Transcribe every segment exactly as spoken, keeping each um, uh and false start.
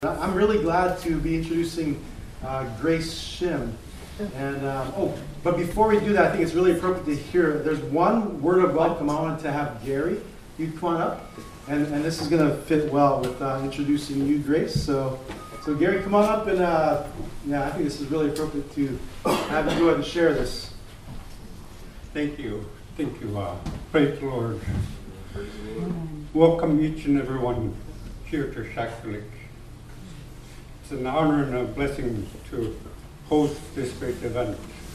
I'm really glad to be introducing uh, Grace Shim. And um, oh, but before we do that, I think it's really appropriate to hear. There's one word of welcome. I wanted to have Gary. You come on up, and and this is going to fit well with uh, introducing you, Grace. So, so Gary, come on up, and uh, yeah, I think this is really appropriate to have you go ahead and share this. Thank you, thank you. Uh, praise the Lord. Welcome each and everyone here to Shaktoolik. It's an honor and a blessing to host this great event.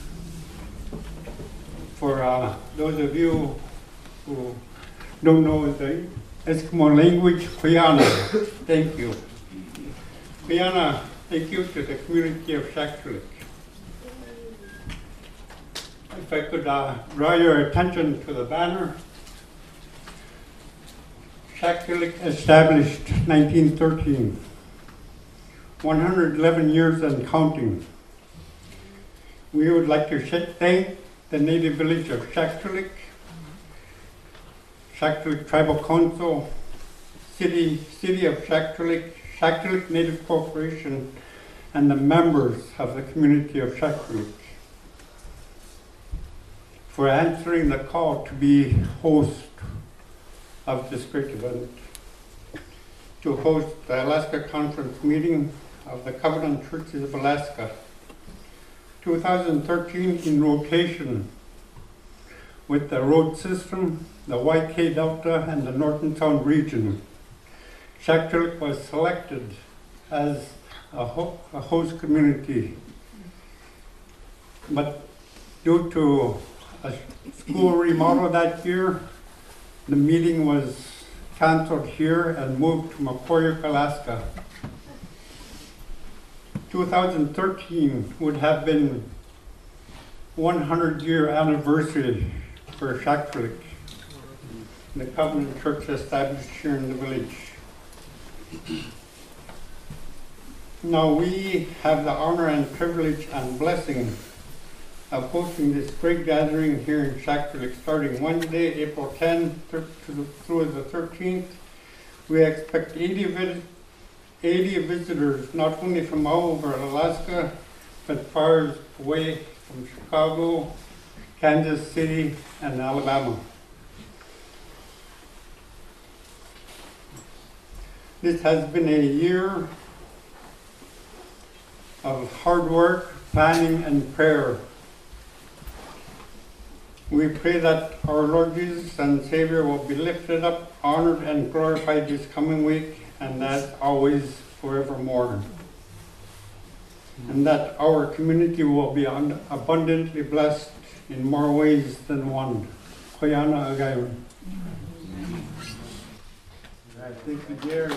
For uh, those of you who don't know the Eskimo language, Kuyana, thank you. Kuyana, thank you to the community of Shaktoolik. If I could uh, draw your attention to the banner. Shaktoolik established nineteen thirteen. one hundred eleven years and counting. We would like to thank the native village of Shaktoolik, Shaktoolik Tribal Council, City, City of Shaktoolik, Shaktoolik Native Corporation, and the members of the community of Shaktoolik for answering the call to be host of this great event, to host the Alaska Conference meeting of the Covenant Churches of Alaska, two thousand thirteen in rotation with the road system, the Y K Delta, and the Northern Sound region. Shaktoolik was selected as a, ho a host community, but due to a school remodel that year, the meeting was canceled here and moved to Makoyuk, Alaska. two thousand thirteen would have been one hundred year anniversary for Shaktoolik, the Covenant Church established here in the village. Now we have the honor and privilege and blessing of hosting this great gathering here in Shaktoolik starting Wednesday, April tenth through the thirteenth. We expect eighty, vis eighty visitors, not only from all over Alaska, but far away from Chicago, Kansas City, and Alabama. This has been a year of hard work, planning, and prayer. We pray that our Lord Jesus and Savior will be lifted up, honored, and glorified this coming week, and that always forevermore. And that our community will be abundantly blessed in more ways than one. Koyana Agayon. All right, thank you, Gary.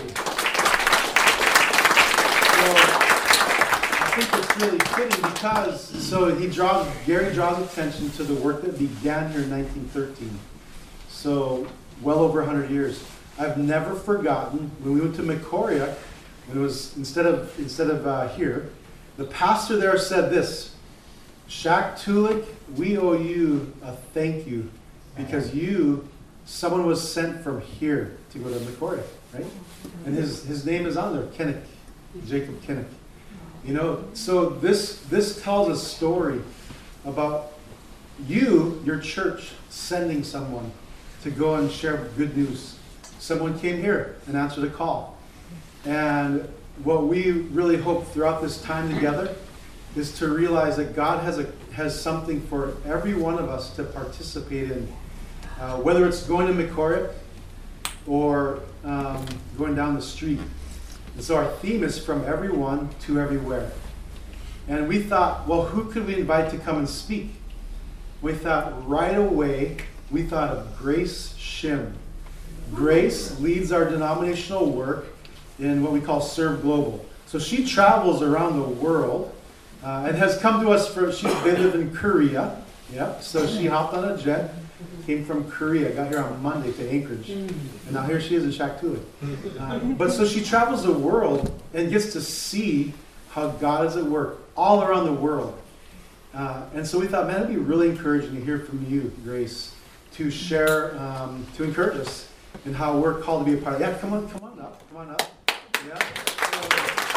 I think it's really fitting because, so he draws, Gary draws attention to the work that began here in nineteen thirteen. So, well over one hundred years. I've never forgotten when we went to Makoyuk, when it was, instead of, instead of uh, here, the pastor there said this: Shaktoolik, we owe you a thank you because you, someone was sent from here to go to Makoyuk, right? And his, his name is on there, Kinnick, Jacob Kinnick. You know, so this this tells a story about you, your church, sending someone to go and share good news. Someone came here and answered a call. And what we really hope throughout this time together is to realize that God has a has something for every one of us to participate in, uh, whether it's going to Makoyuk or um, going down the street. And so our theme is from everyone to everywhere. And we thought, well, who could we invite to come and speak? We thought right away, we thought of Grace Shim. Grace leads our denominational work in what we call Serve Global. So she travels around the world uh, and has come to us for, she, they live in Korea. Yep. So she hopped on a jet, came from Korea, got here on Monday to Anchorage. And now here she is in Shaktoolik. Uh, but so she travels the world and gets to see how God is at work all around the world. Uh, and so we thought, man, it'd be really encouraging to hear from you, Grace, to share, um, to encourage us in how we're called to be a part of it. Yeah, come on, come on up, come on up. Yeah.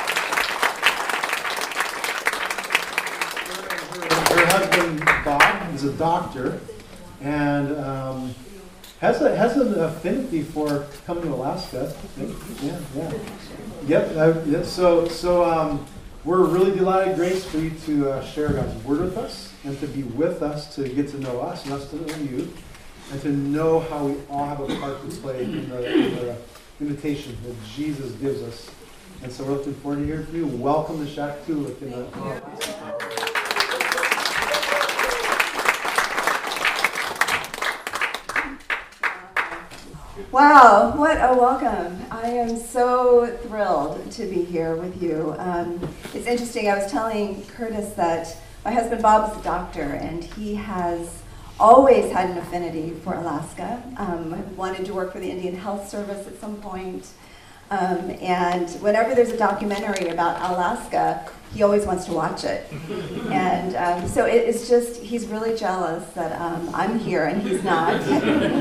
He's a doctor, and um, has a has an affinity for coming to Alaska. Yeah, yeah, yep. Uh, yeah, so so um, we're really delighted, Grace, for you to uh, share God's word with us and to be with us, to get to know us and us to know you, and to know how we all have a part to play in the, in the invitation that Jesus gives us. And so we're looking forward to hearing from you. Welcome to Shaktoolik. In the, Wow, what a welcome. I am so thrilled to be here with you. Um, it's interesting, I was telling Curtis that my husband Bob is a doctor, and he has always had an affinity for Alaska. Um, wanted to work for the Indian Health Service at some point. Um, and whenever there's a documentary about Alaska, he always wants to watch it. And um, so it, it's just, he's really jealous that um, I'm here and he's not. um,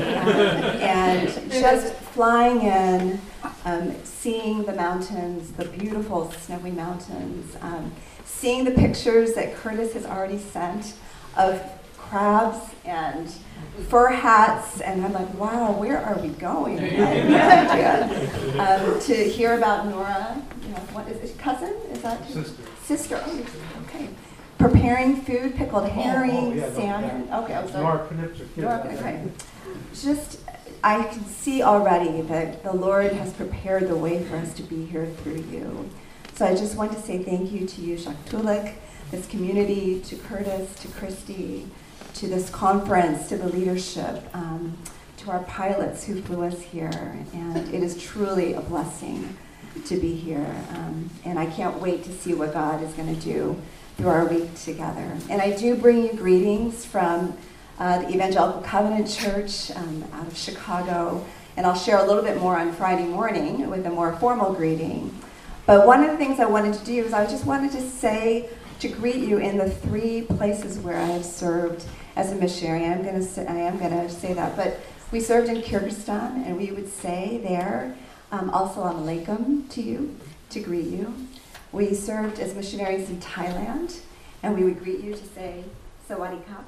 and just flying in, um, seeing the mountains, the beautiful snowy mountains, um, seeing the pictures that Curtis has already sent of crabs and fur hats, and I'm like, wow, where are we going? I have no idea. Um, to hear about Nora, you know, what is it, cousin? Is that Sister. Sister. Oh, okay. Preparing food, pickled herring, oh, yeah, no, salmon. yeah. Okay, I was Nora Knipser. Nora, okay. Just, I can see already that the Lord has prepared the way for us to be here through you. So I just want to say thank you to you, Shaktoolik, this community, to Curtis, to Christy, to this conference, to the leadership, um, to our pilots who flew us here. And it is truly a blessing to be here. Um, and I can't wait to see what God is going to do through our week together. And I do bring you greetings from uh, the Evangelical Covenant Church um, out of Chicago. And I'll share a little bit more on Friday morning with a more formal greeting. But one of the things I wanted to do is I just wanted to say, to greet you in the three places where I have served as a missionary. I'm going to say, I am going to say that, but we served in Kyrgyzstan, and we would say there, um, Assalamu alaikum to you, to greet you. We served as missionaries in Thailand, and we would greet you to say Sawadee Ka.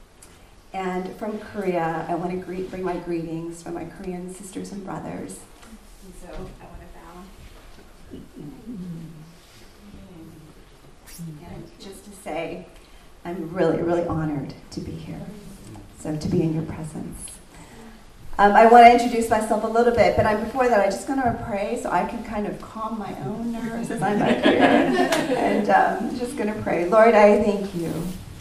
And from Korea, I want to greet, bring my greetings from my Korean sisters and brothers. And so I want to bow. And just to say, I'm really, really honored to be here, so to be in your presence. Um, I want to introduce myself a little bit, but I'm, before that, I'm just going to pray so I can kind of calm my own nerves as I'm up here. And um, I'm just going to pray. Lord, I thank you.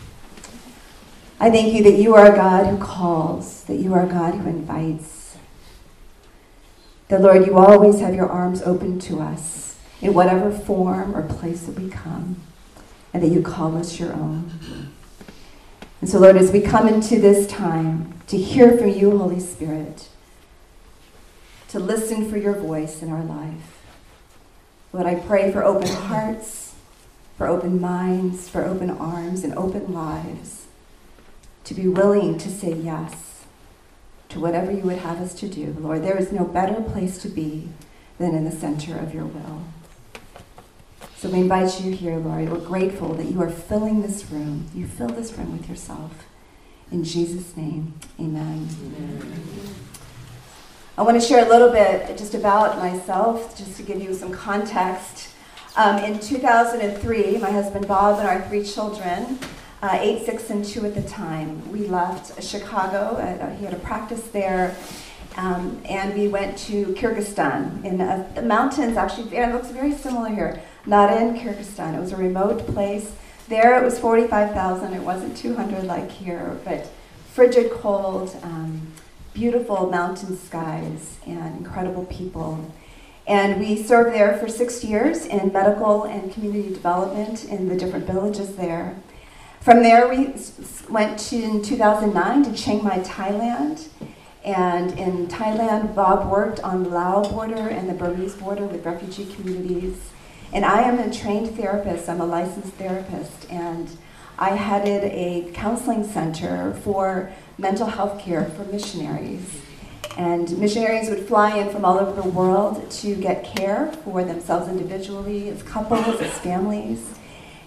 I thank you that you are a God who calls, that you are a God who invites. That, Lord, you always have your arms open to us in whatever form or place that we come, and that you call us your own. And so, Lord, as we come into this time to hear from you, Holy Spirit, to listen for your voice in our life, Lord, I pray for open hearts, for open minds, for open arms, and open lives, to be willing to say yes to whatever you would have us to do. Lord, there is no better place to be than in the center of your will. So we invite you here, Lord. We're grateful that you are filling this room. You fill this room with yourself. In Jesus' name, amen. Amen. I want to share a little bit just about myself, just to give you some context. Um, in two thousand three, my husband Bob and our three children, uh, eight, six, and two at the time, we left Chicago. Uh, he had a practice there. Um, and we went to Kyrgyzstan in uh, the mountains. Actually, it looks very similar here. Not in Kyrgyzstan. It was a remote place. There it was forty-five thousand. It wasn't two hundred like here, but frigid cold, um, beautiful mountain skies, and incredible people. And we served there for six years in medical and community development in the different villages there. From there, we went to, in two thousand nine to Chiang Mai, Thailand. And in Thailand, Bob worked on the Lao border and the Burmese border with refugee communities. And I am a trained therapist. I'm a licensed therapist. And I headed a counseling center for mental health care for missionaries. And missionaries would fly in from all over the world to get care for themselves individually, as couples, as families.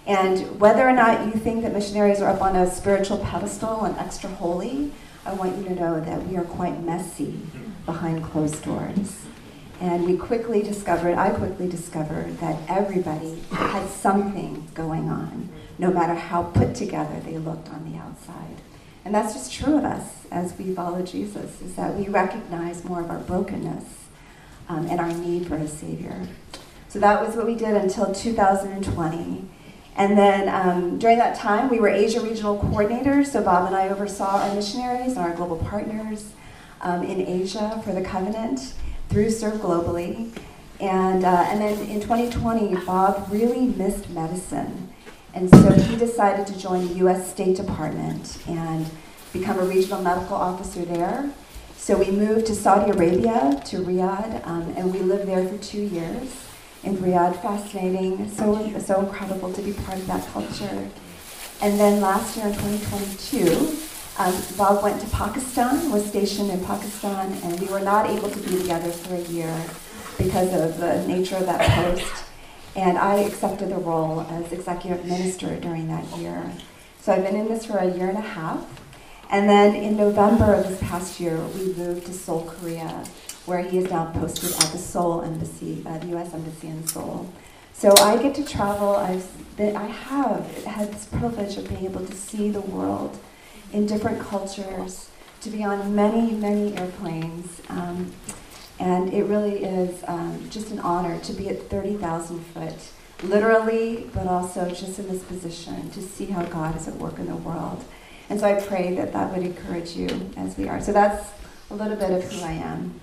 And whether or not you think that missionaries are up on a spiritual pedestal and extra holy, I want you to know that we are quite messy behind closed doors. And we quickly discovered, I quickly discovered that everybody had something going on, no matter how put together they looked on the outside. And that's just true of us as we follow Jesus, is that we recognize more of our brokenness um, and our need for a Savior. So that was what we did until two thousand twenty. And then um, during that time, we were Asia Regional Coordinators, so Bob and I oversaw our missionaries and our global partners um, in Asia for the Covenant through Serve Globally. And, uh, and then in twenty twenty, Bob really missed medicine. And so he decided to join the U S State Department and become a regional medical officer there. So we moved to Saudi Arabia, to Riyadh, um, and we lived there for two years. In Riyadh, fascinating, so, so incredible to be part of that culture. And then last year in twenty twenty-two, um, Bob went to Pakistan, was stationed in Pakistan, and we were not able to be together for a year because of the nature of that post. And I accepted the role as executive minister during that year. So I've been in this for a year and a half. And then in November of this past year, we moved to Seoul, Korea, where he is now posted at the Seoul Embassy, uh, the U S Embassy in Seoul. So I get to travel. I've been, I have had this privilege of being able to see the world in different cultures, to be on many, many airplanes. Um, and it really is um, just an honor to be at thirty thousand foot, literally, but also just in this position to see how God is at work in the world. And so I pray that that would encourage you as we are. So that's a little bit of who I am.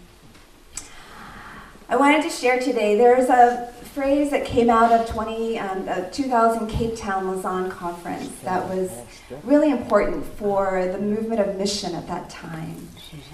I wanted to share today, there's a phrase that came out of twenty, um, uh, two thousand Cape Town Lausanne conference that was really important for the movement of mission at that time.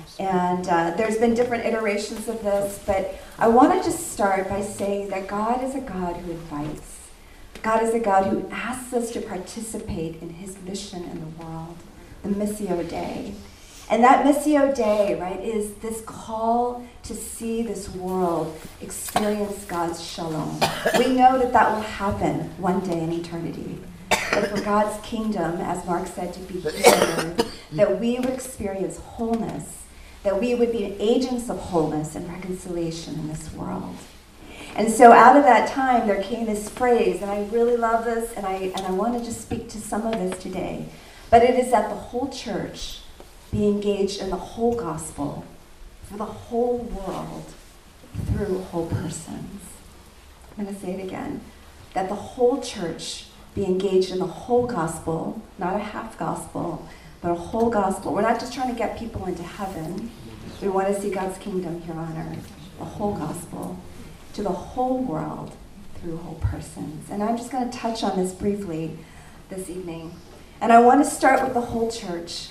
And uh, there's been different iterations of this, but I want to just start by saying that God is a God who invites. God is a God who asks us to participate in his mission in the world, the Missio Dei. And that Missio Dei, right, is this call to see this world experience God's shalom. We know that that will happen one day in eternity. But for God's kingdom, as Mark said, to be here, that we would experience wholeness, that we would be agents of wholeness and reconciliation in this world. And so out of that time, there came this phrase, and I really love this, and I, and I want to just speak to some of this today. But it is that the whole church be engaged in the whole gospel for the whole world through whole persons. I'm going to say it again. That the whole church be engaged in the whole gospel, not a half gospel, but a whole gospel. We're not just trying to get people into heaven. We want to see God's kingdom here on earth. The whole gospel to the whole world through whole persons. And I'm just going to touch on this briefly this evening. And I want to start with the whole church.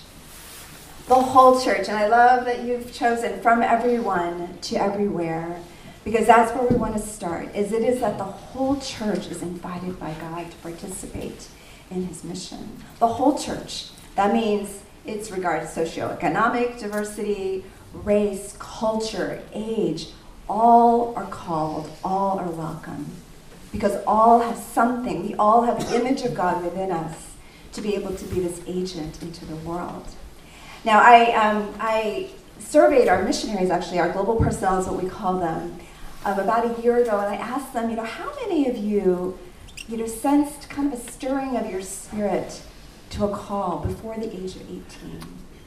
The whole church. And I love that you've chosen from everyone to everywhere, because that's where we want to start, is it is that the whole church is invited by God to participate in his mission. The whole church. That means it's regarding socioeconomic diversity, race, culture, age. All are called, all are welcome, because all have something. We all have the image of God within us to be able to be this agent into the world. Now, I, um, I surveyed our missionaries, actually, our global personnel is what we call them, um, about a year ago, and I asked them, you know, how many of you, you know, sensed kind of a stirring of your spirit to a call before the age of eighteen?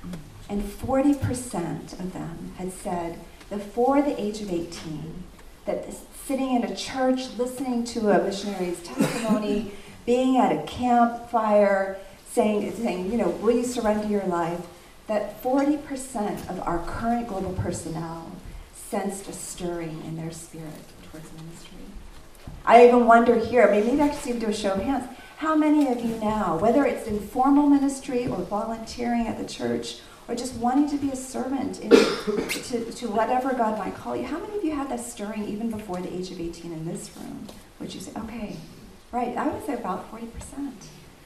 And forty percent of them had said, before the age of eighteen, that sitting in a church, listening to a missionary's testimony, being at a campfire, saying, saying, you know, will you surrender your life, that forty percent of our current global personnel sensed a stirring in their spirit towards ministry. I even wonder here, maybe I could see do a show of hands, how many of you now, whether it's in formal ministry or volunteering at the church, or just wanting to be a servant in, to, to whatever God might call you, how many of you had that stirring even before the age of eighteen in this room? Would you say, okay, right, I would say about forty percent.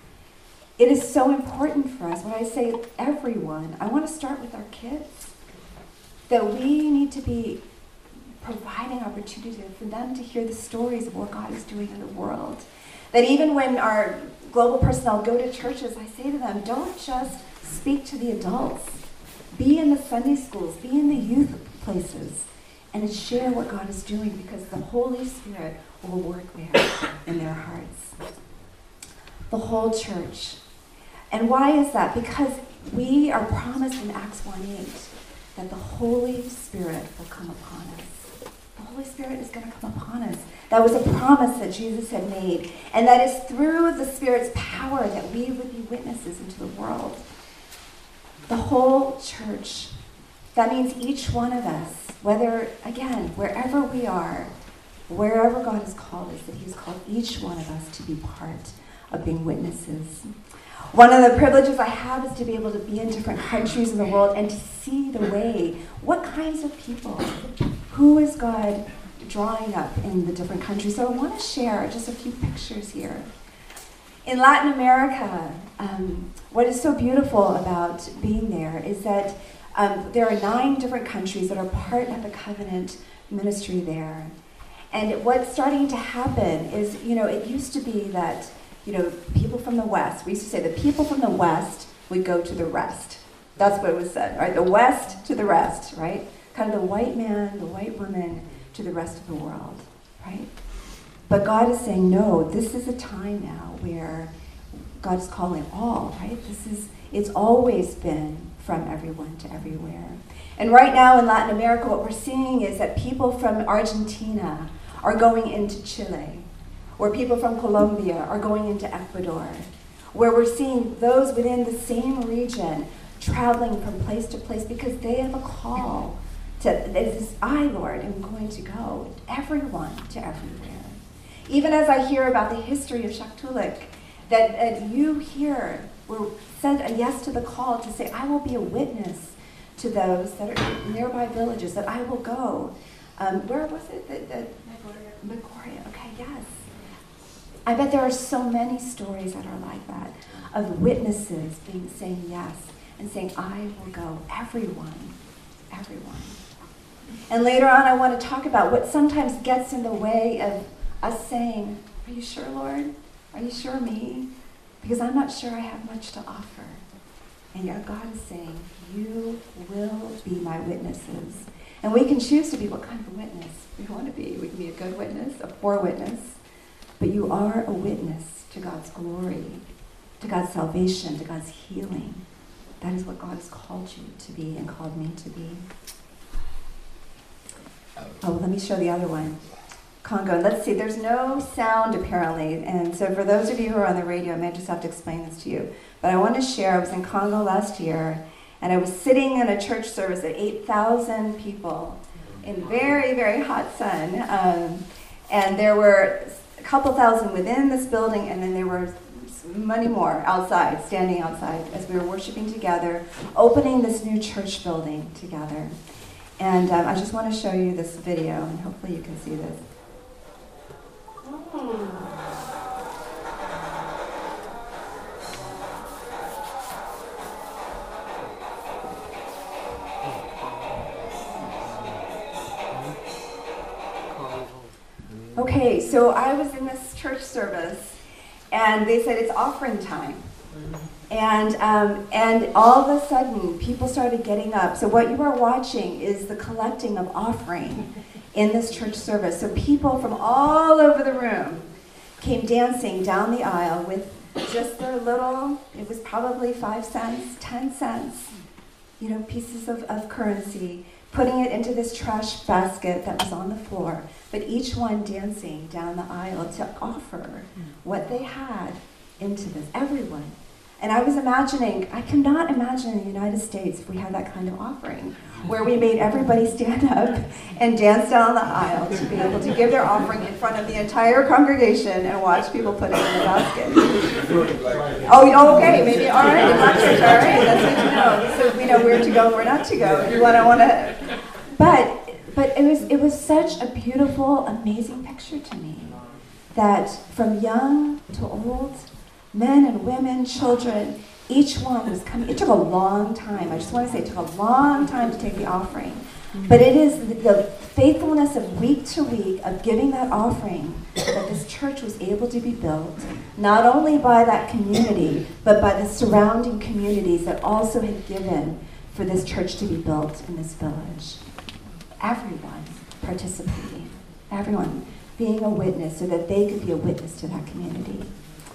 It is so important for us. When I say everyone, I want to start with our kids, that we need to be providing opportunity for them to hear the stories of what God is doing in the world. That even when our global personnel go to churches, I say to them, don't just speak to the adults. Be in the Sunday schools, be in the youth places, and share what God is doing, because the Holy Spirit will work there in their hearts. The whole church. And why is that? Because we are promised in Acts one eight that the Holy Spirit will come upon us. The Holy Spirit is going to come upon us. That was a promise that Jesus had made. And that is through the Spirit's power that we would be witnesses into the world. The whole church. That means each one of us, whether, again, wherever we are, wherever God has called us, that he's called each one of us to be part of being witnesses. One of the privileges I have is to be able to be in different countries in the world and to see the way, what kinds of people, who is God drawing up in the different countries. So I want to share just a few pictures here. In Latin America, um, what is so beautiful about being there is that um, there are nine different countries that are part of the covenant ministry there. And what's starting to happen is, you know, it used to be that, you know, people from the West, we used to say the people from the West would go to the rest. That's what it was said, right? The West to the rest, right? Kind of the white man, the white woman to the rest of the world, right? But God is saying, no, this is a time now where God is calling all, right? This is, it's always been from everyone to everywhere. And right now in Latin America, what we're seeing is that people from Argentina are going into Chile, where people from Colombia are going into Ecuador, where we're seeing those within the same region traveling from place to place because they have a call to, this, I, Lord, am going to go, everyone to everywhere. Even as I hear about the history of Shaktoolik, that, that you here were sent a yes to the call to say, I will be a witness to those that are in nearby villages, that I will go. Um, where was it? The, the, Megoria. Okay, yes. I bet there are so many stories that are like that, of witnesses being saying yes and saying, I will go. Everyone. Everyone. And later on, I want to talk about what sometimes gets in the way of us saying, are you sure, Lord? Are you sure me? Because I'm not sure I have much to offer. And yet God is saying, you will be my witnesses. And we can choose to be what kind of witness we want to be. We can be a good witness, a poor witness. But you are a witness to God's glory, to God's salvation, to God's healing. That is what God has called you to be and called me to be. Oh, let me show the other one. Congo. Let's see, there's no sound apparently. And so for those of you who are on the radio, I may just have to explain this to you. But I want to share, I was in Congo last year, and I was sitting in a church service at eight thousand people in very, very hot sun. Um, and there were a couple thousand within this building, and then there were many more outside, standing outside as we were worshiping together, opening this new church building together. And um, I just want to show you this video, and hopefully you can see this. Okay, so I was in this church service, and they said it's offering time. And um, and all of a sudden, people started getting up. So what you are watching is the collecting of offering in this church service. So people from all over the room came dancing down the aisle with just their little, it was probably five cents, ten cents, you know, pieces of, of currency, putting it into this trash basket that was on the floor, but each one dancing down the aisle to offer what they had into this, everyone. And I was imagining, I cannot imagine in the United States if we had that kind of offering, where we made everybody stand up and dance down the aisle to be able to give their offering in front of the entire congregation and watch people put it in the basket. Oh, okay, maybe, all right, all right, that's good to know. So we know where to go and where not to go. If you want to, want to, but but it was it was such a beautiful, amazing picture to me that from young to old, men and women, children, each one was coming. It took a long time. I just want to say it took a long time to take the offering. But it is the, the faithfulness of week to week of giving that offering that this church was able to be built, not only by that community, but by the surrounding communities that also had given for this church to be built in this village. Everyone participating, everyone being a witness so that they could be a witness to that community.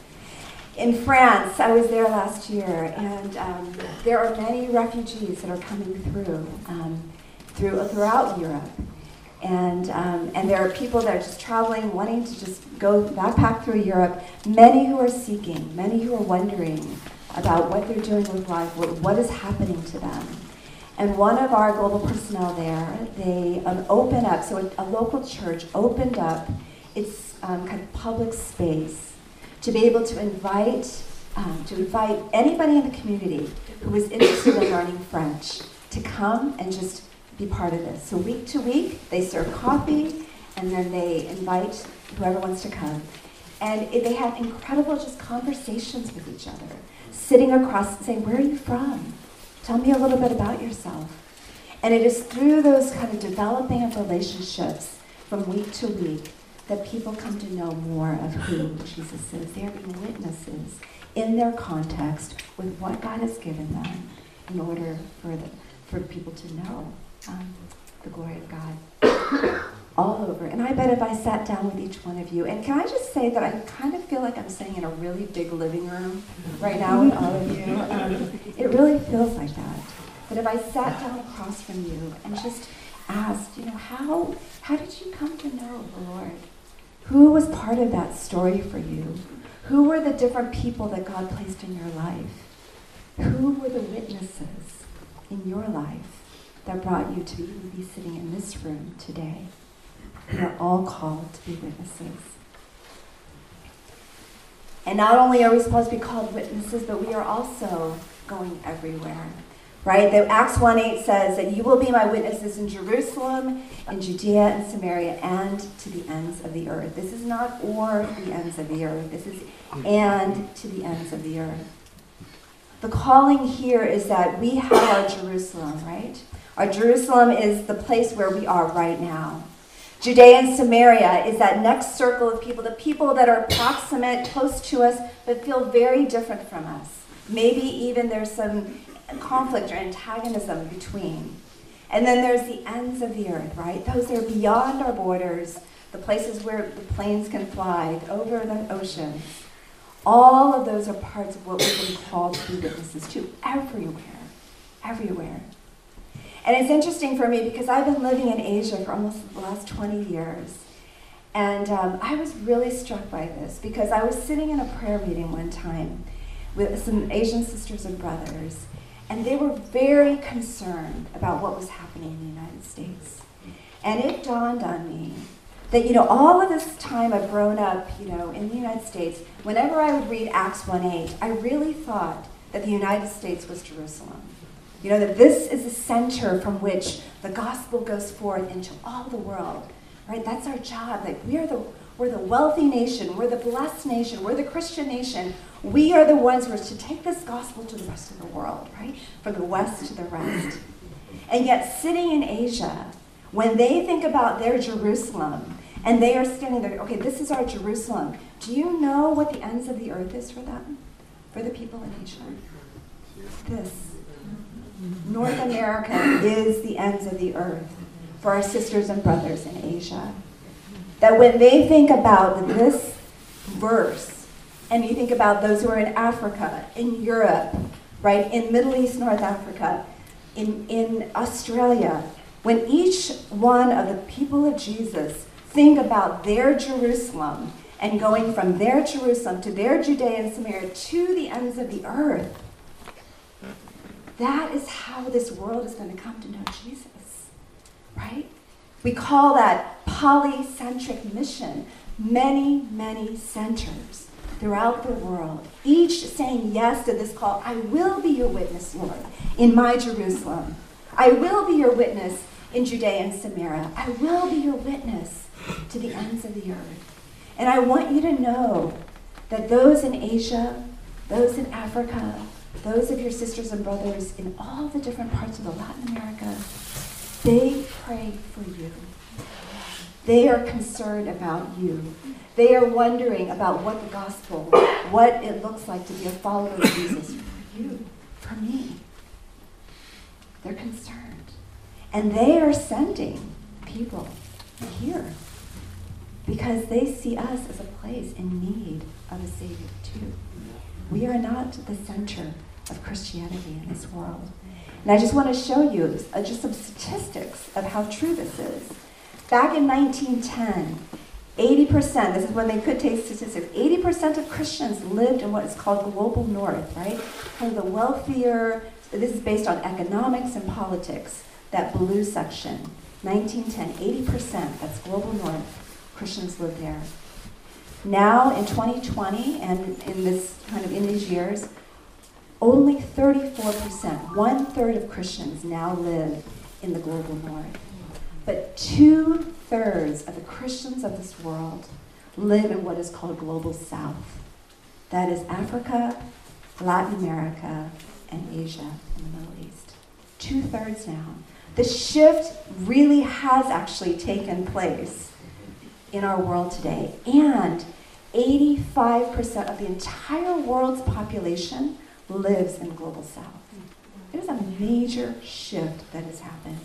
In France, I was there last year, and um, there are many refugees that are coming through, um, through throughout Europe. And, um, and there are people that are just traveling, wanting to just go backpack through Europe, many who are seeking, many who are wondering about what they're doing with life, what, what is happening to them. And one of our global personnel there, they um, open up, so a, a local church opened up its um, kind of public space to be able to invite, um, to invite anybody in the community who was interested in learning French to come and just be part of this. So week to week, they serve coffee, and then they invite whoever wants to come. And it, they have incredible just conversations with each other, sitting across and saying, where are you from? Tell me a little bit about yourself. And it is through those kind of developing of relationships from week to week that people come to know more of who Jesus is. They are being witnesses in their context with what God has given them in order for, the, for people to know um, the glory of God all over. And I bet if I sat down with each one of you, and can I just say that I kind of feel like I'm sitting in a really big living room right now with all of you. Um, it really feels like that. But if I sat down across from you and just asked, you know, how, how did you come to know the Lord? Who was part of that story for you? Who were the different people that God placed in your life? Who were the witnesses in your life that brought you to be sitting in this room today? We are all called to be witnesses. And not only are we supposed to be called witnesses, but we are also going everywhere. Right? The Acts one eight says that you will be my witnesses in Jerusalem, in Judea and Samaria, and to the ends of the earth. This is not or the ends of the earth. This is and to the ends of the earth. The calling here is that we have our Jerusalem, right? Our Jerusalem is the place where we are right now. Judea and Samaria is that next circle of people, the people that are proximate, close to us, but feel very different from us. Maybe even there's some conflict or antagonism between. And then there's the ends of the earth, right? Those that are beyond our borders, the places where the planes can fly, over the oceans. All of those are parts of what we've been called to be witnesses to, everywhere, everywhere. And it's interesting for me because I've been living in Asia for almost the last twenty years. And um, I was really struck by this because I was sitting in a prayer meeting one time with some Asian sisters and brothers, and they were very concerned about what was happening in the United States. And it dawned on me that, you know, all of this time I've grown up, you know, in the United States, whenever I would read Acts one eight, I really thought that the United States was Jerusalem. You know, that this is the center from which the gospel goes forth into all the world, right? That's our job. Like, we are the, we're the wealthy nation. We're the blessed nation. We're the Christian nation. We are the ones who are to take this gospel to the rest of the world, right? From the west to the rest. And yet, sitting in Asia, when they think about their Jerusalem, and they are standing there, okay, this is our Jerusalem. Do you know what the ends of the earth is for them? For the people in Asia? This. North America is the ends of the earth for our sisters and brothers in Asia. That when they think about this verse, and you think about those who are in Africa, in Europe, right, in Middle East, North Africa, in, in Australia, when each one of the people of Jesus think about their Jerusalem and going from their Jerusalem to their Judea and Samaria to the ends of the earth, that is how this world is going to come to know Jesus, right? We call that polycentric mission. Many, many centers throughout the world, each saying yes to this call. I will be your witness, Lord, in my Jerusalem. I will be your witness in Judea and Samaria. I will be your witness to the ends of the earth. And I want you to know that those in Asia, those in Africa, those of your sisters and brothers in all the different parts of the Latin America, They pray for you. They are concerned about you. They are wondering about what the gospel, what it looks like to be a follower of Jesus for you, for me. They're concerned. And they are sending people here because they see us as a place in need of a Savior too. We are not the center of Christianity in this world. And I just want to show you uh, just some statistics of how true this is. Back in nineteen ten, eighty percent, this is when they could take statistics, eighty percent of Christians lived in what is called global north, right? Kind of the wealthier, this is based on economics and politics, that blue section. nineteen ten, eighty percent, that's global north, Christians live there. Now in twenty twenty, and in this kind of in these years, only thirty-four percent, one third of Christians now live in the global north. But two-thirds of the Christians of this world live in what is called global south. That is Africa, Latin America, and Asia and the Middle East. Two-thirds now. The shift really has actually taken place in our world today. And eighty-five percent of the entire world's population lives in global south. It is a major shift that has happened.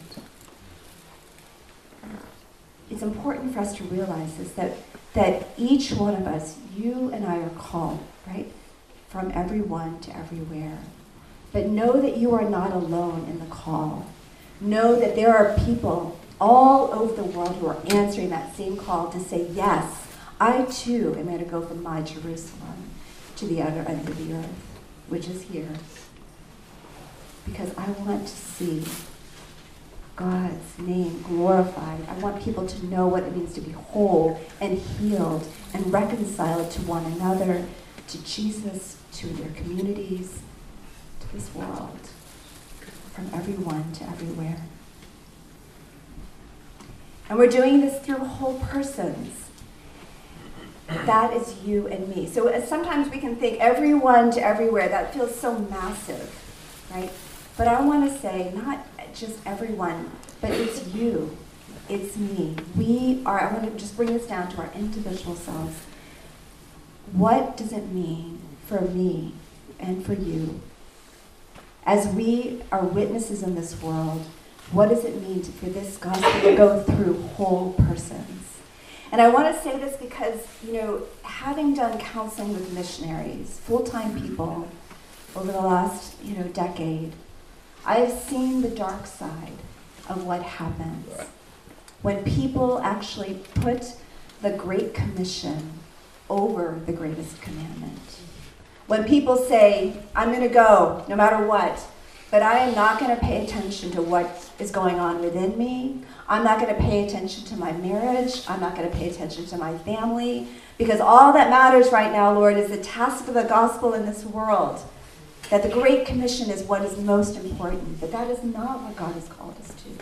It's important for us to realize this, that, that each one of us, you and I are called, right? From everyone to everywhere. But know that you are not alone in the call. Know that there are people all over the world who are answering that same call to say, yes, I too am going to go from my Jerusalem to the other end of the earth, which is here. Because I want to see God's name glorified. I want people to know what it means to be whole and healed and reconciled to one another, to Jesus, to their communities, to this world, from everyone to everywhere. And we're doing this through whole persons. That is you and me. So uh, sometimes we can think everyone to everywhere. That feels so massive, right? But I want to say not just everyone, but it's you. It's me. We are, I want to just bring this down to our individual selves. What does it mean for me and for you? As we are witnesses in this world, what does it mean to, for this gospel to go through whole persons? And I want to say this because, you know, having done counseling with missionaries, full-time people, over the last, you know, decade, I have seen the dark side of what happens when people actually put the Great Commission over the greatest commandment. When people say, I'm going to go no matter what, but I am not going to pay attention to what is going on within me. I'm not going to pay attention to my marriage. I'm not going to pay attention to my family. Because all that matters right now, Lord, is the task of the gospel in this world. That the Great Commission is what is most important. But that is not what God has called us to.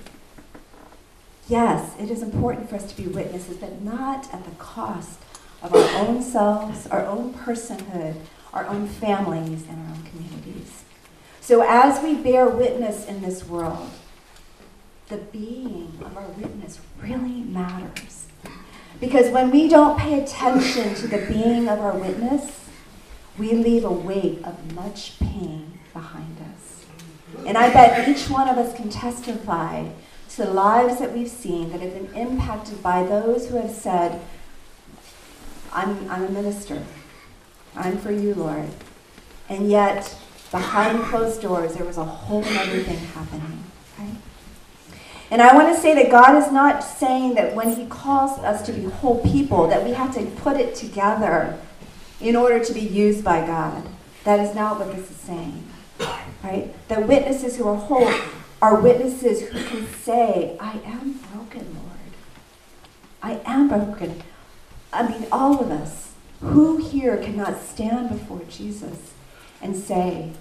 Yes, it is important for us to be witnesses, but not at the cost of our own selves, our own personhood, our own families, and our own communities. So as we bear witness in this world, the being of our witness really matters. Because when we don't pay attention to the being of our witness, we leave a weight of much pain behind us. And I bet each one of us can testify to the lives that we've seen that have been impacted by those who have said, I'm, I'm a minister. I'm for you, Lord. And yet, behind closed doors, there was a whole other thing happening. Right? And I want to say that God is not saying that when he calls us to be whole people, that we have to put it together in order to be used by God. That is not what this is saying. Right? The witnesses who are whole are witnesses who can say, I am broken, Lord. I am broken. I mean, all of us. Who here cannot stand before Jesus and say,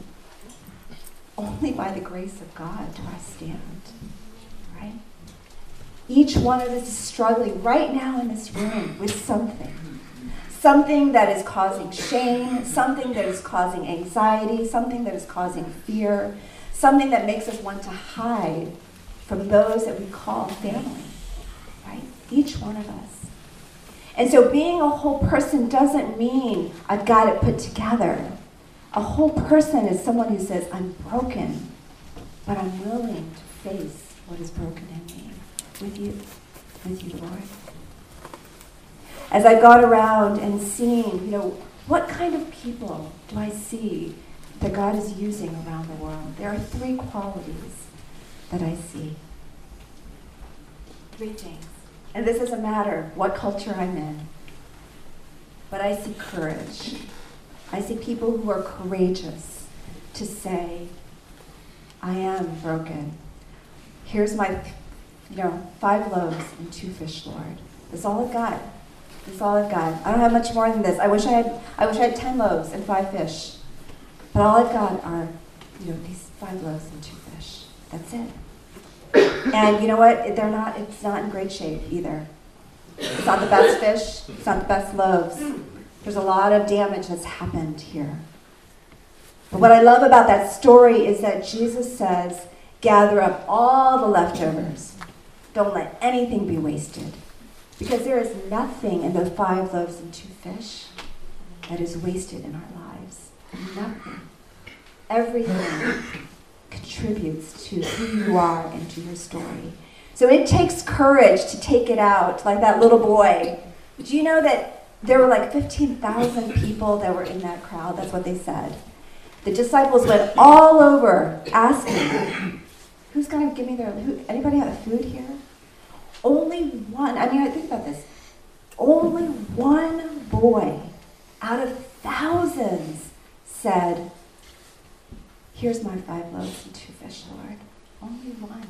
only by the grace of God do I stand, right? Each one of us is struggling right now in this room with something. Something that is causing shame, something that is causing anxiety, something that is causing fear, something that makes us want to hide from those that we call family, right? Each one of us. And so being a whole person doesn't mean I've got it put together. A whole person is someone who says, I'm broken, but I'm willing to face what is broken in me with you, with you, Lord. As I've gone around and seen, you know, what kind of people do I see that God is using around the world? There are three qualities that I see. Three things. And this doesn't matter what culture I'm in. But I see courage. I see people who are courageous to say, I am broken. Here's my, you know, five loaves and two fish, Lord. That's all I've got. That's all I've got. I don't have much more than this. I wish I had I wish I had ten loaves and five fish. But all I've got are, you know, these five loaves and two fish. That's it. And you know what? They're not, it's not in great shape either. It's not the best fish. It's not the best loaves. There's a lot of damage that's happened here. But what I love about that story is that Jesus says, gather up all the leftovers. Don't let anything be wasted. Because there is nothing in the five loaves and two fish that is wasted in our lives. Nothing. Everything contributes to who you are and to your story. So it takes courage to take it out, like that little boy. Do you know that there were like fifteen thousand people that were in that crowd? That's what they said. The disciples went all over asking, who's going to give me their, who, anybody have food here? Only one, I mean, I think about this. Only one boy out of thousands said, here's my five loaves and two fish, Lord. Only one.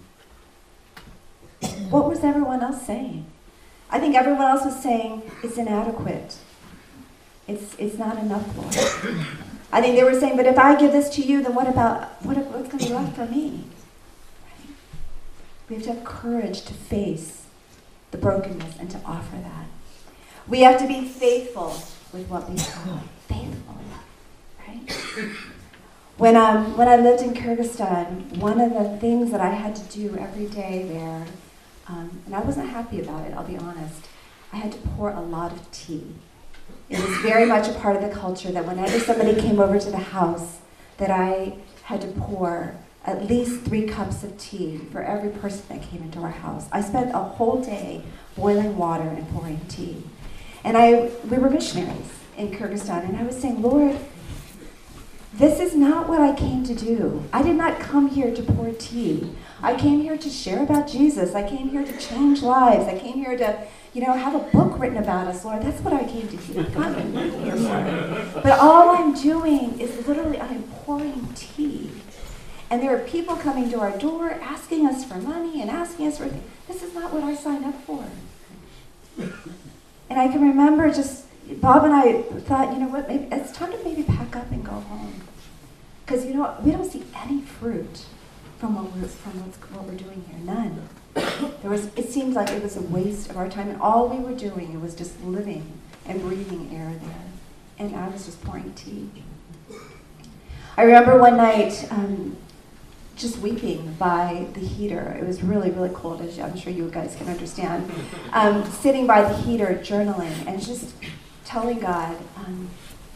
What was everyone else saying? I think everyone else was saying, it's inadequate. It's it's not enough, Lord. I think they were saying, but if I give this to you, then what about, what, what's going to be left for me? Right? We have to have courage to face the brokenness and to offer that. We have to be faithful with what we have. Faithful, right? When, um, when I lived in Kyrgyzstan, one of the things that I had to do every day there, um, and I wasn't happy about it, I'll be honest, I had to pour a lot of tea. It was very much a part of the culture that whenever somebody came over to the house, that I had to pour at least three cups of tea for every person that came into our house. I spent a whole day boiling water and pouring tea. And I, we were missionaries in Kyrgyzstan, and I was saying, Lord, this is not what I came to do. I did not come here to pour tea. I came here to share about Jesus. I came here to change lives. I came here to, you know, have a book written about us, Lord. That's what I came to do. I'm here for. But all I'm doing is literally I'm pouring tea. And there are people coming to our door asking us for money and asking us for things. This is not what I signed up for. And I can remember just, Bob and I thought, you know what, maybe it's time to maybe pack up and go home. Because, you know, we don't see any fruit from what we're, from what's, what we're doing here. None. There was, it seemed like it was a waste of our time. And all we were doing, it was just living and breathing air there. And I was just pouring tea. I remember one night um, just weeping by the heater. It was really, really cold, as I'm sure you guys can understand. Um, sitting by the heater, journaling, and just telling God, um,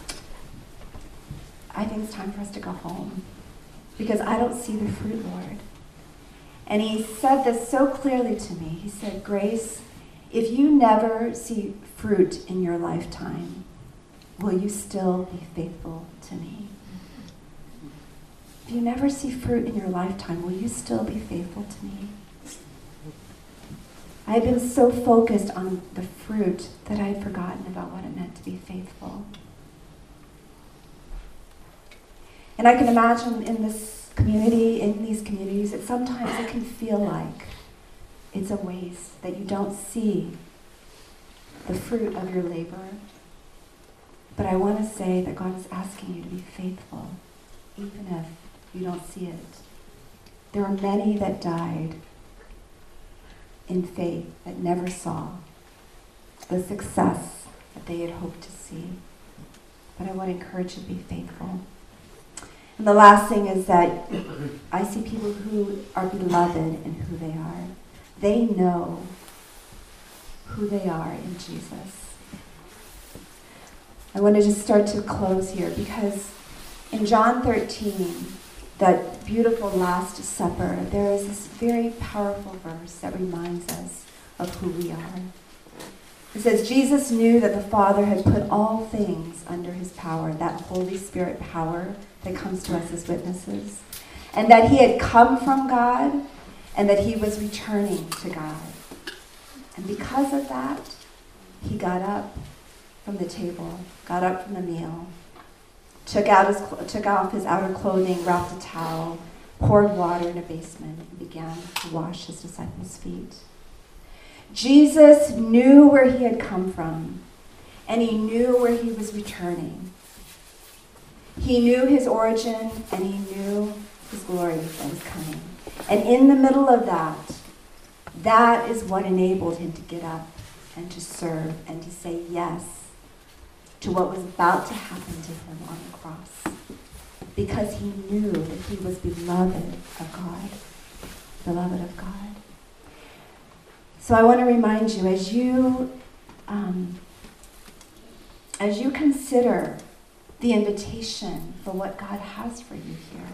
I think it's time for us to go home because I don't see the fruit, Lord. And he said this so clearly to me. He said, Grace, if you never see fruit in your lifetime, will you still be faithful to me? If you never see fruit in your lifetime, will you still be faithful to me? I had been so focused on the fruit that I had forgotten about what it meant to be faithful. And I can imagine in this community, in these communities, that sometimes it can feel like it's a waste, that you don't see the fruit of your labor. But I want to say that God is asking you to be faithful, even if you don't see it. There are many that died in faith that never saw the success that they had hoped to see. But I want to encourage you to be faithful. And the last thing is that I see people who are beloved in who they are. They know who they are in Jesus. I want to just start to close here because in John thirteen, that beautiful Last Supper, there is this very powerful verse that reminds us of who we are. It says, Jesus knew that the Father had put all things under his power, that Holy Spirit power that comes to us as witnesses, and that he had come from God and that he was returning to God. And because of that, he got up from the table, got up from the meal, took out his took off his outer clothing, wrapped a towel, poured water in a basin, and began to wash his disciples' feet. Jesus knew where he had come from, and he knew where he was returning. He knew his origin, and he knew his glory that was coming. And in the middle of that, that is what enabled him to get up and to serve and to say yes to what was about to happen to him on the cross. Because he knew that he was beloved of God. Beloved of God. So I want to remind you, as you, um, as you consider the invitation for what God has for you here,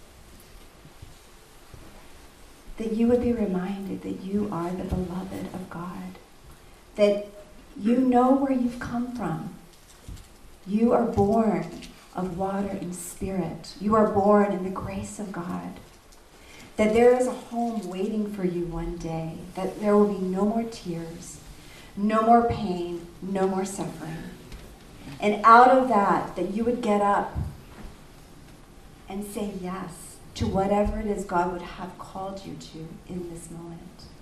that you would be reminded that you are the beloved of God, that you know where you've come from. You are born of water and spirit. You are born in the grace of God. That there is a home waiting for you one day, that there will be no more tears, no more pain, no more suffering. And out of that, that you would get up and say yes to whatever it is God would have called you to in this moment.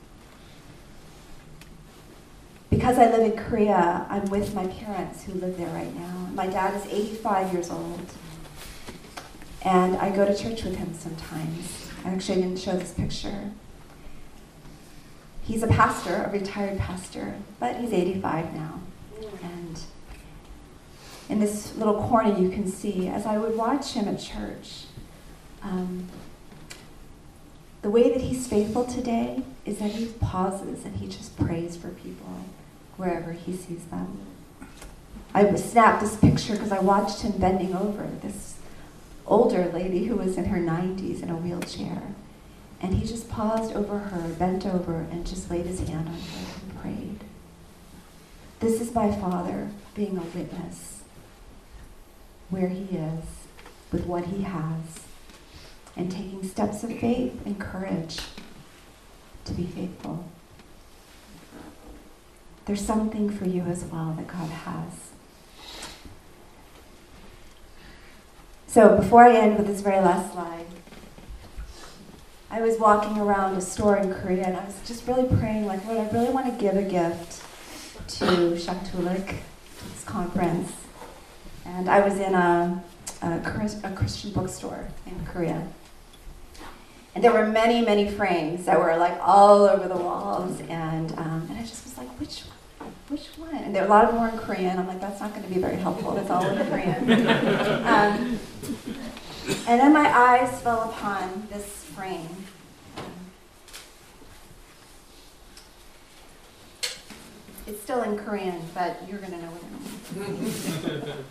Because I live in Korea, I'm with my parents who live there right now. My dad is eighty-five years old, and I go to church with him sometimes. Actually, I didn't show this picture. He's a pastor, a retired pastor, but he's eighty-five now. And in this little corner you can see, as I would watch him at church, um, the way that he's faithful today is that he pauses and he just prays for people wherever he sees them. I snapped this picture because I watched him bending over this older lady who was in her nineties in a wheelchair. And he just paused over her, bent over, and just laid his hand on her and prayed. This is my father being a witness where he is with what he has and taking steps of faith and courage to be faithful. There's something for you as well that God has. So before I end with this very last slide, I was walking around a store in Korea and I was just really praying, like, Lord, I really want to give a gift to Shaktulik, this conference. And I was in a, a, a Christian bookstore in Korea. And there were many, many frames that were like all over the walls. And um, and I just was like, which one? Which one? And there, a lot of them were in Korean. I'm like, that's not going to be very helpful. It's all in Korean. um, and then my eyes fell upon this frame. It's still in Korean, but you're going to know what it means.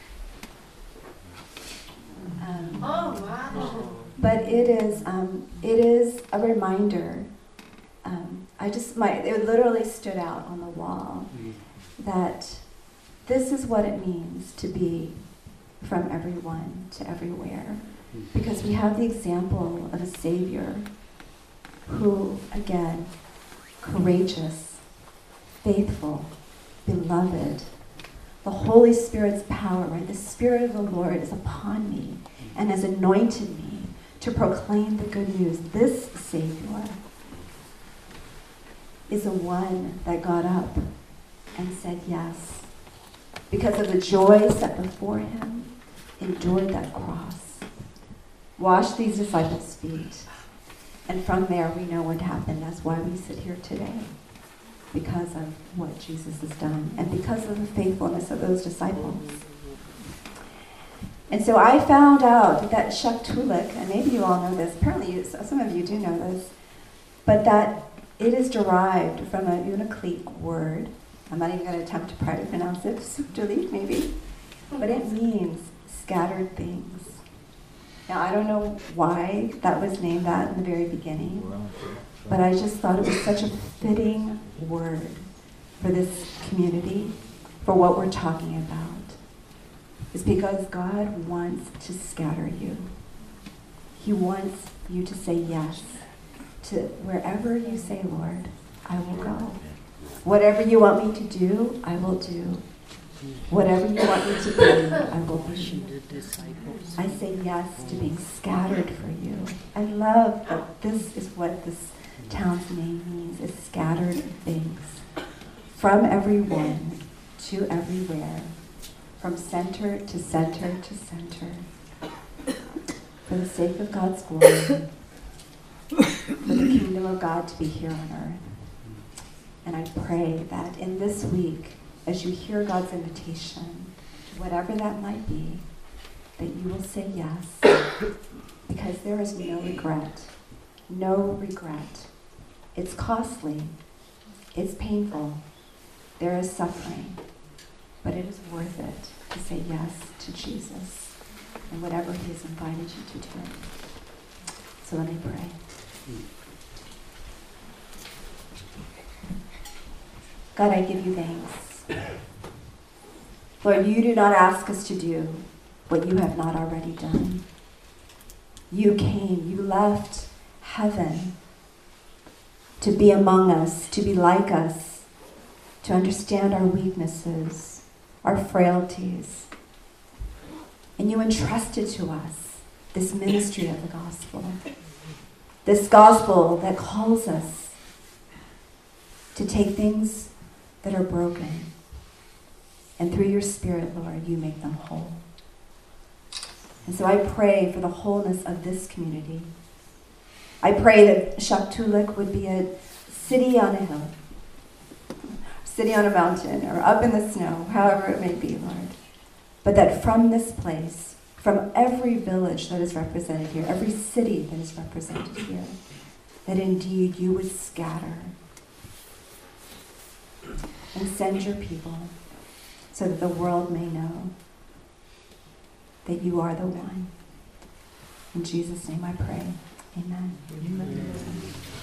um, Oh, wow. But it is, um, it is a reminder. Um, I just, my, it literally stood out on the wall that this is what it means to be from everyone to everywhere. Because we have the example of a Savior who, again, courageous, faithful, beloved. The Holy Spirit's power, right? The Spirit of the Lord is upon me and has anointed me to proclaim the good news. This Savior is the one that got up and said yes. Because of the joy set before him, endured that cross, washed these disciples' feet. And from there, we know what happened. That's why we sit here today. Because of what Jesus has done. And because of the faithfulness of those disciples. And so I found out that Shaktulak, and maybe you all know this, apparently you, some of you do know this, but that it is derived from a Unakleek word. I'm not even going to attempt to try to pronounce it, Suktulik maybe, but it means scattered things. Now I don't know why that was named that in the very beginning, but I just thought it was such a fitting word for this community, for what we're talking about. It's because God wants to scatter you. He wants you to say yes to wherever you say, Lord, I will go. Whatever you want me to do, I will do. Whatever you want me to be, I will be. I say yes to being scattered for you. I love that this is what this town's name means, is scattered things. From everyone to everywhere. From center to center to center. For the sake of God's glory. For the kingdom of God to be here on earth. And I pray that in this week, as you hear God's invitation, whatever that might be, that you will say yes, because there is no regret. No regret. It's costly. It's painful. There is suffering. But it is worth it to say yes to Jesus and whatever He has invited you to do. So let me pray. God, I give you thanks. Lord, you do not ask us to do what you have not already done. You came, you left heaven to be among us, to be like us, to understand our weaknesses, our frailties. And you entrusted to us this ministry of the gospel, this gospel that calls us to take things that are broken, and through your Spirit, Lord, you make them whole. And so I pray for the wholeness of this community. I pray that Shaktulak would be a city on a hill, city on a mountain, or up in the snow, however it may be, Lord. But that from this place, from every village that is represented here, every city that is represented here, that indeed you would scatter and send your people so that the world may know that you are the one. In Jesus' name I pray. Amen. Amen.